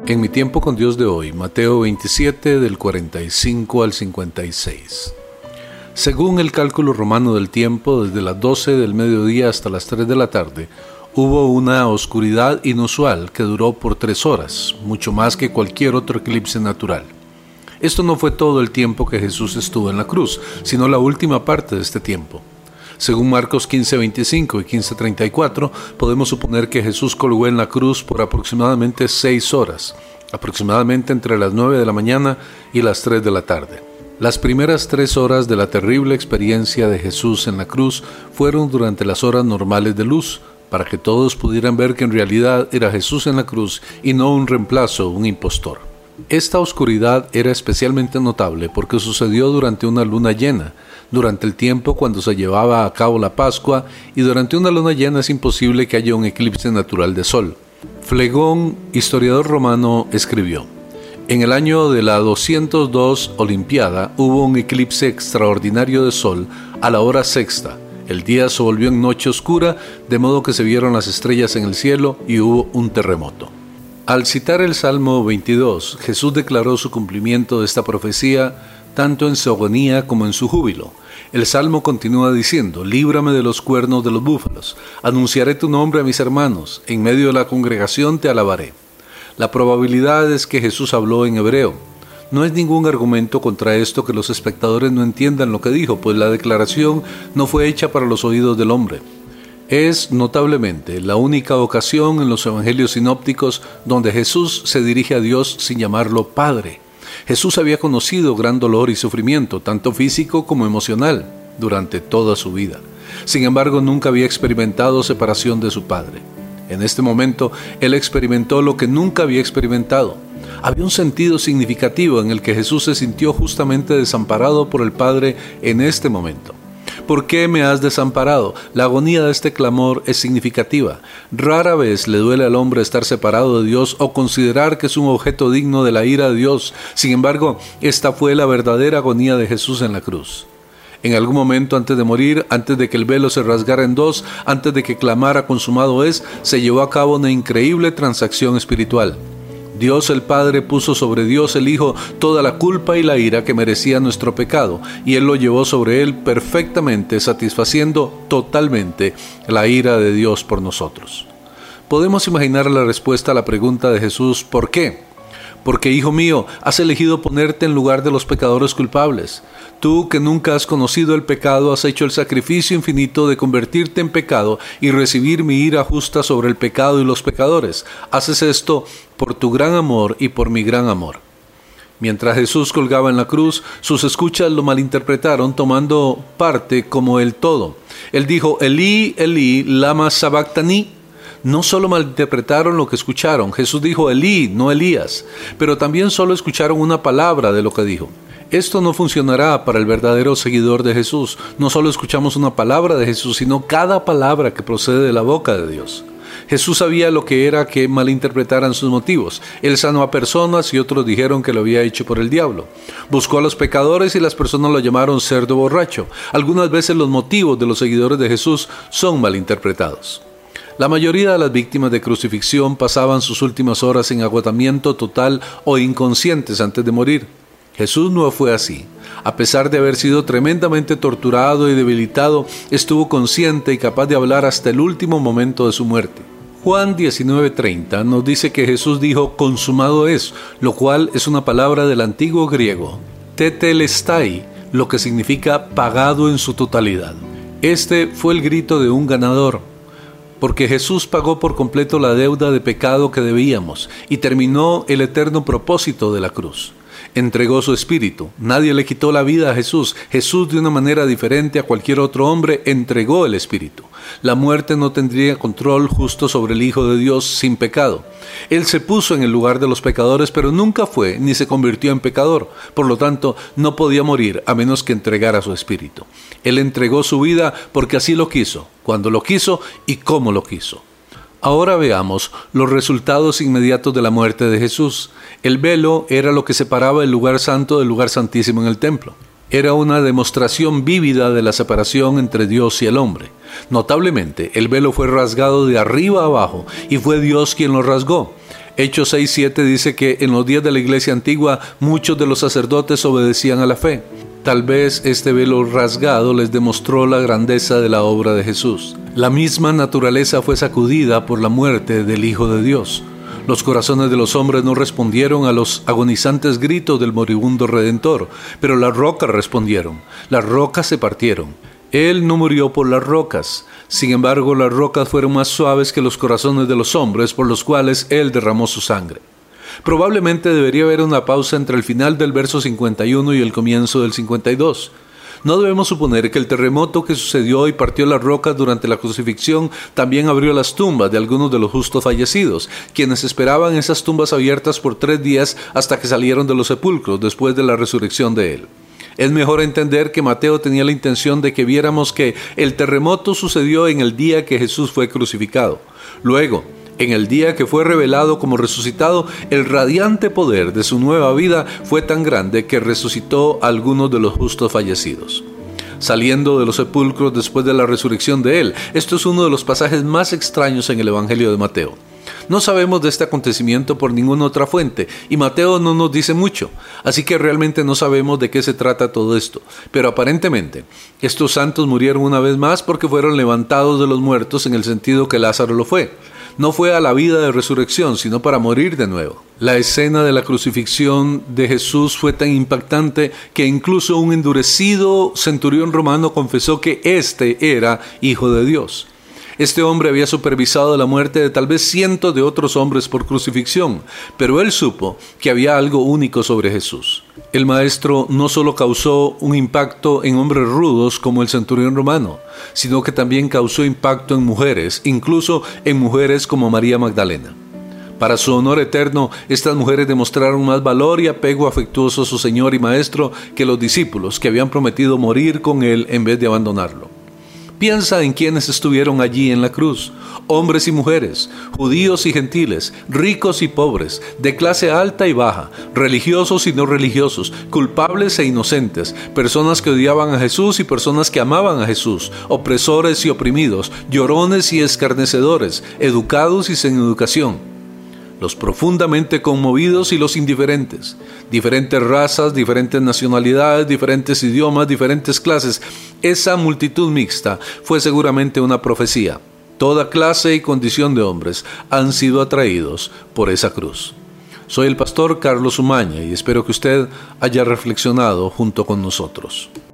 En mi tiempo con Dios de hoy, Mateo 27 del 45 al 56. Según el cálculo romano del tiempo, desde las 12 del mediodía hasta las 3 de la tarde, hubo una oscuridad inusual que duró por 3 horas, mucho más que cualquier otro eclipse natural. Esto no fue todo el tiempo que Jesús estuvo en la cruz, sino la última parte de este tiempo. Según Marcos 15:25 y 15:34, podemos suponer que Jesús colgó en la cruz por aproximadamente 6 horas, aproximadamente entre las 9 de la mañana y las 3 de la tarde. Las primeras 3 horas de la terrible experiencia de Jesús en la cruz fueron durante las horas normales de luz, para que todos pudieran ver que en realidad era Jesús en la cruz y no un reemplazo, un impostor. Esta oscuridad era especialmente notable porque sucedió durante una luna llena, durante el tiempo cuando se llevaba a cabo la Pascua, y durante una luna llena es imposible que haya un eclipse natural de sol. Flegón, historiador romano, escribió: en el año de la 202 Olimpiada hubo un eclipse extraordinario de sol a la hora sexta. El día se volvió en noche oscura, de modo que se vieron las estrellas en el cielo y hubo un terremoto. Al citar el Salmo 22, Jesús declaró su cumplimiento de esta profecía tanto en su agonía como en su júbilo. El Salmo continúa diciendo: líbrame de los cuernos de los búfalos, anunciaré tu nombre a mis hermanos, en medio de la congregación te alabaré. La probabilidad es que Jesús habló en hebreo. No es ningún argumento contra esto que los espectadores no entiendan lo que dijo, pues la declaración no fue hecha para los oídos del hombre. Es, notablemente, la única ocasión en los evangelios sinópticos donde Jesús se dirige a Dios sin llamarlo Padre. Jesús había conocido gran dolor y sufrimiento, tanto físico como emocional, durante toda su vida. Sin embargo, nunca había experimentado separación de su Padre. En este momento, Él experimentó lo que nunca había experimentado. Había un sentido significativo en el que Jesús se sintió justamente desamparado por el Padre en este momento. ¿Por qué me has desamparado? La agonía de este clamor es significativa. Rara vez le duele al hombre estar separado de Dios o considerar que es un objeto digno de la ira de Dios. Sin embargo, esta fue la verdadera agonía de Jesús en la cruz. En algún momento antes de morir, antes de que el velo se rasgara en dos, antes de que clamara consumado es, se llevó a cabo una increíble transacción espiritual. Dios el Padre puso sobre Dios el Hijo toda la culpa y la ira que merecía nuestro pecado, y Él lo llevó sobre Él perfectamente, satisfaciendo totalmente la ira de Dios por nosotros. Podemos imaginar la respuesta a la pregunta de Jesús: ¿por qué? Porque, hijo mío, has elegido ponerte en lugar de los pecadores culpables. Tú, que nunca has conocido el pecado, has hecho el sacrificio infinito de convertirte en pecado y recibir mi ira justa sobre el pecado y los pecadores. Haces esto por tu gran amor y por mi gran amor. Mientras Jesús colgaba en la cruz, sus escuchas lo malinterpretaron tomando parte como el todo. Él dijo: Elí, Elí, lama sabactani. No solo malinterpretaron lo que escucharon. Jesús dijo Elí, no Elías, pero también solo escucharon una palabra de lo que dijo. Esto no funcionará para el verdadero seguidor de Jesús. No solo escuchamos una palabra de Jesús, sino cada palabra que procede de la boca de Dios. Jesús sabía lo que era que malinterpretaran sus motivos. Él sanó a personas y otros dijeron que lo había hecho por el diablo. Buscó a los pecadores y las personas lo llamaron cerdo borracho. Algunas veces los motivos de los seguidores de Jesús son malinterpretados. La mayoría de las víctimas de crucifixión pasaban sus últimas horas en agotamiento total o inconscientes antes de morir. Jesús no fue así. A pesar de haber sido tremendamente torturado y debilitado, estuvo consciente y capaz de hablar hasta el último momento de su muerte. Juan 19:30 nos dice que Jesús dijo consumado es, lo cual es una palabra del antiguo griego, tetelestai, lo que significa pagado en su totalidad. Este fue el grito de un ganador, porque Jesús pagó por completo la deuda de pecado que debíamos y terminó el eterno propósito de la cruz. Entregó su espíritu. Nadie le quitó la vida a Jesús. Jesús, de una manera diferente a cualquier otro hombre, entregó el espíritu. La muerte no tendría control justo sobre el Hijo de Dios sin pecado. Él se puso en el lugar de los pecadores, pero nunca fue ni se convirtió en pecador. Por lo tanto, no podía morir a menos que entregara su espíritu. Él entregó su vida porque así lo quiso, cuando lo quiso y cómo lo quiso. Ahora veamos los resultados inmediatos de la muerte de Jesús. El velo era lo que separaba el lugar santo del lugar santísimo en el templo. Era una demostración vívida de la separación entre Dios y el hombre. Notablemente, el velo fue rasgado de arriba a abajo y fue Dios quien lo rasgó. Hechos 6:7 dice que en los días de la iglesia antigua muchos de los sacerdotes obedecían a la fe. Tal vez este velo rasgado les demostró la grandeza de la obra de Jesús. La misma naturaleza fue sacudida por la muerte del Hijo de Dios. Los corazones de los hombres no respondieron a los agonizantes gritos del moribundo Redentor, pero las rocas respondieron. Las rocas se partieron. Él no murió por las rocas. Sin embargo, las rocas fueron más suaves que los corazones de los hombres por los cuales Él derramó su sangre. Probablemente debería haber una pausa entre el final del verso 51 y el comienzo del 52. No debemos suponer que el terremoto que sucedió y partió las rocas durante la crucifixión también abrió las tumbas de algunos de los justos fallecidos, quienes esperaban esas tumbas abiertas por 3 días hasta que salieron de los sepulcros después de la resurrección de Él. Es mejor entender que Mateo tenía la intención de que viéramos que el terremoto sucedió en el día que Jesús fue crucificado. Luego, en el día que fue revelado como resucitado, el radiante poder de su nueva vida fue tan grande que resucitó a algunos de los justos fallecidos. Saliendo de los sepulcros después de la resurrección de Él. Esto es uno de los pasajes más extraños en el Evangelio de Mateo. No sabemos de este acontecimiento por ninguna otra fuente, y Mateo no nos dice mucho, así que realmente no sabemos de qué se trata todo esto. Pero aparentemente, estos santos murieron una vez más porque fueron levantados de los muertos en el sentido que Lázaro lo fue. No fue a la vida de resurrección, sino para morir de nuevo. La escena de la crucifixión de Jesús fue tan impactante que incluso un endurecido centurión romano confesó que éste era Hijo de Dios. Este hombre había supervisado la muerte de tal vez cientos de otros hombres por crucifixión, pero él supo que había algo único sobre Jesús. El maestro no solo causó un impacto en hombres rudos como el centurión romano, sino que también causó impacto en mujeres, incluso en mujeres como María Magdalena. Para su honor eterno, estas mujeres demostraron más valor y apego afectuoso a su Señor y Maestro que los discípulos que habían prometido morir con Él en vez de abandonarlo. Piensa en quienes estuvieron allí en la cruz, hombres y mujeres, judíos y gentiles, ricos y pobres, de clase alta y baja, religiosos y no religiosos, culpables e inocentes, personas que odiaban a Jesús y personas que amaban a Jesús, opresores y oprimidos, llorones y escarnecedores, educados y sin educación. Los profundamente conmovidos y los indiferentes, diferentes razas, diferentes nacionalidades, diferentes idiomas, diferentes clases. Esa multitud mixta fue seguramente una profecía. Toda clase y condición de hombres han sido atraídos por esa cruz. Soy el pastor Carlos Umaña y espero que usted haya reflexionado junto con nosotros.